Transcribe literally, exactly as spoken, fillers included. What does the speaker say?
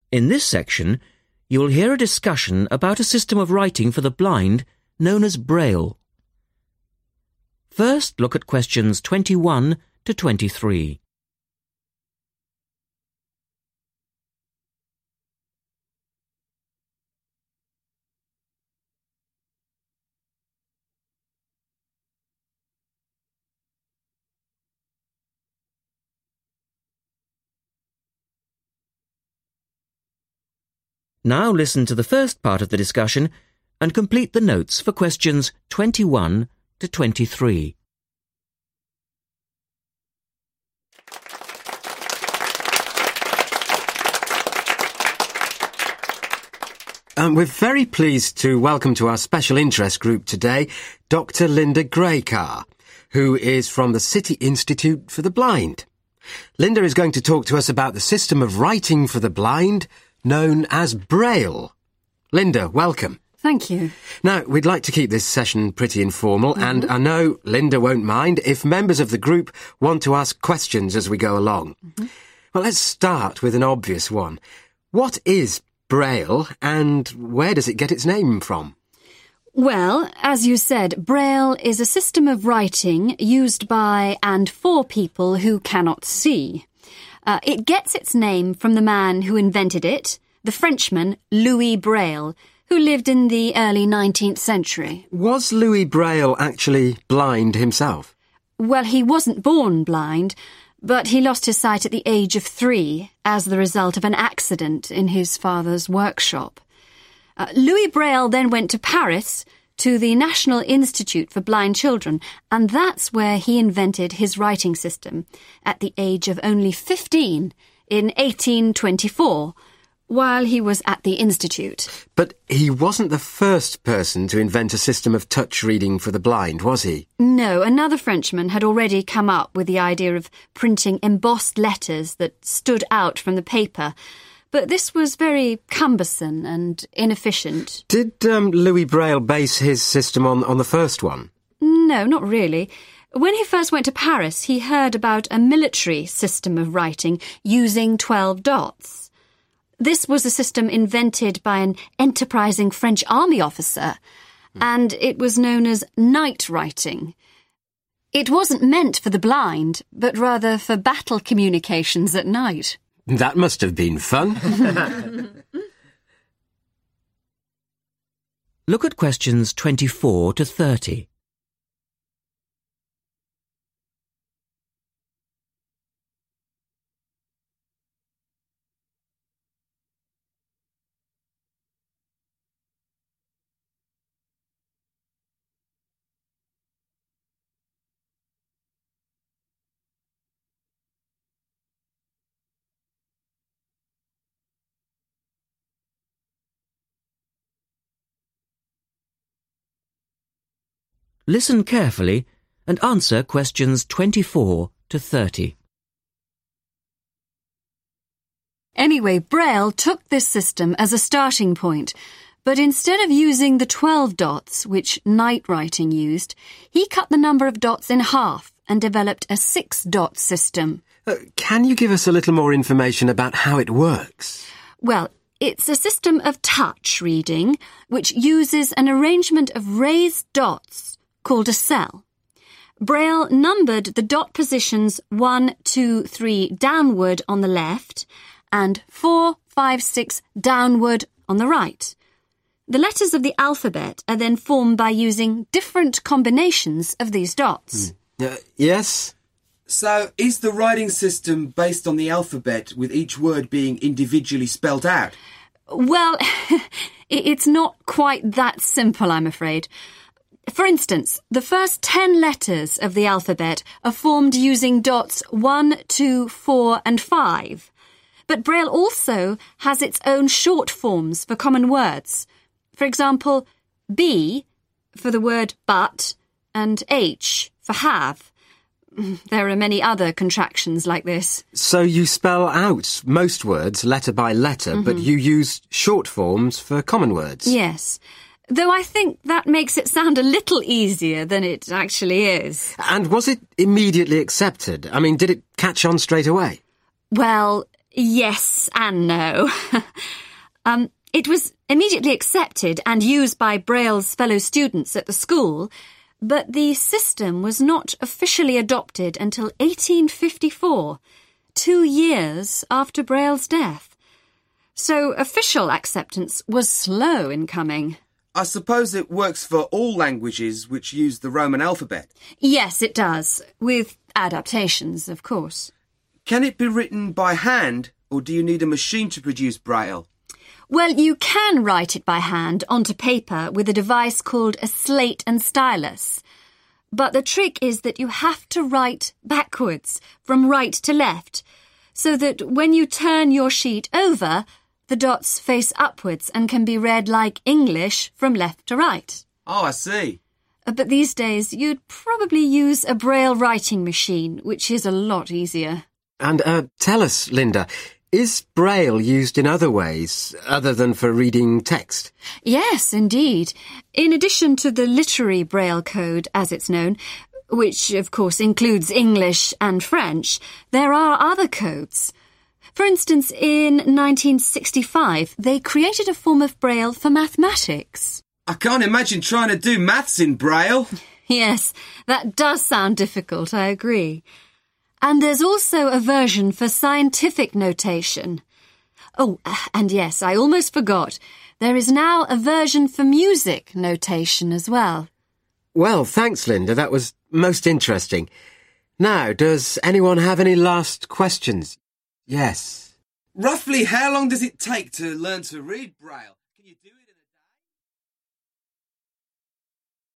In this section, you will hear a discussion about a system of writing for the blind known as Braille. First, look at questions twenty-one to twenty-three. Now listen to the first part of the discussion and complete the notes for questions twenty-one to twenty-three. Um, we're very pleased to welcome to our special interest group today Doctor Linda Graycar, who is from the City Institute for the Blind. Linda is going to talk to us about the system of writing for the blind known as Braille. Linda, welcome. Thank you. Now, we'd like to keep this session pretty informal, Mm-hmm. and I know Linda won't mind if members of the group want to ask questions as we go along. Mm-hmm. Well, let's start with an obvious one. What is Braille, and where does it get its name from? Well, as you said, Braille is a system of writing used by and for people who cannot see. Uh, it gets its name from the man who invented it, the Frenchman Louis Braille, who lived in the early nineteenth century. Was Louis Braille actually blind himself? Well, he wasn't born blind, but he lost his sight at the age of three as the result of an accident in his father's workshop. Uh, Louis Braille then went to Paris to the National Institute for Blind Children, and that's where he invented his writing system at the age of only fifteen in eighteen twenty-four, while he was at the Institute. But he wasn't the first person to invent a system of touch reading for the blind, was he? No, another Frenchman had already come up with the idea of printing embossed letters that stood out from the paper, but this was very cumbersome and inefficient. Did um, Louis Braille base his system on, on the first one? No, not really. When he first went to Paris, he heard about a military system of writing using twelve dots. This was a system invented by an enterprising French army officer, and it was known as night writing. It wasn't meant for the blind, but rather for battle communications at night. That must have been fun. Look at questions twenty-four to thirty. Listen carefully and answer questions twenty-four to thirty. Anyway, Braille took this system as a starting point, but instead of using the twelve dots, which night writing used, he cut the number of dots in half and developed a six-dot system. Uh, can you give us a little more information about how it works? Well, it's a system of touch reading which uses an arrangement of raised dots called a cell. Braille numbered the dot positions one, two, three downward on the left and four, five, six downward on the right. The letters of the alphabet are then formed by using different combinations of these dots. Mm. Uh, yes? So, is the writing system based on the alphabet with each word being individually spelt out? Well, it's not quite that simple, I'm afraid. For instance, the first ten letters of the alphabet are formed using dots one, two, four and five. But Braille also has its own short forms for common words. For example, B for the word but and H for have. There are many other contractions like this. So you spell out most words letter by letter, mm-hmm. but you use short forms for common words? Yes. Though I think that makes it sound a little easier than it actually is. And was it immediately accepted? I mean, did it catch on straight away? Well, Yes and no. um, it was immediately accepted and used by Braille's fellow students at the school, but the system was not officially adopted until eighteen fifty-four, two years after Braille's death. So official acceptance was slow in coming. I suppose it works for all languages which use the Roman alphabet. Yes, it does, with adaptations, of course. Can it be written by hand, or do you need a machine to produce Braille? Well, you can write it by hand onto paper with a device called a slate and stylus. But the trick is that you have to write backwards, from right to left, so that when you turn your sheet over, the dots face upwards and can be read like English from left to right. Oh, I see. But these days, you'd probably use a Braille writing machine, which is a lot easier. And uh, tell us, Linda, is Braille used in other ways, other than for reading text? Yes, indeed. In addition to the literary Braille code, as it's known, which, of course, includes English and French, there are other codes. For instance, in nineteen sixty-five, they created a form of Braille for mathematics. I can't imagine trying to do maths in Braille. Yes, that does sound difficult, I agree. And there's also a version for scientific notation. Oh, and yes, I almost forgot. There is now a version for music notation as well. Well, thanks, Linda. That was most interesting. Now, does anyone have any last questions? Yes. Roughly how long does it take to learn to read Braille? Can you do it?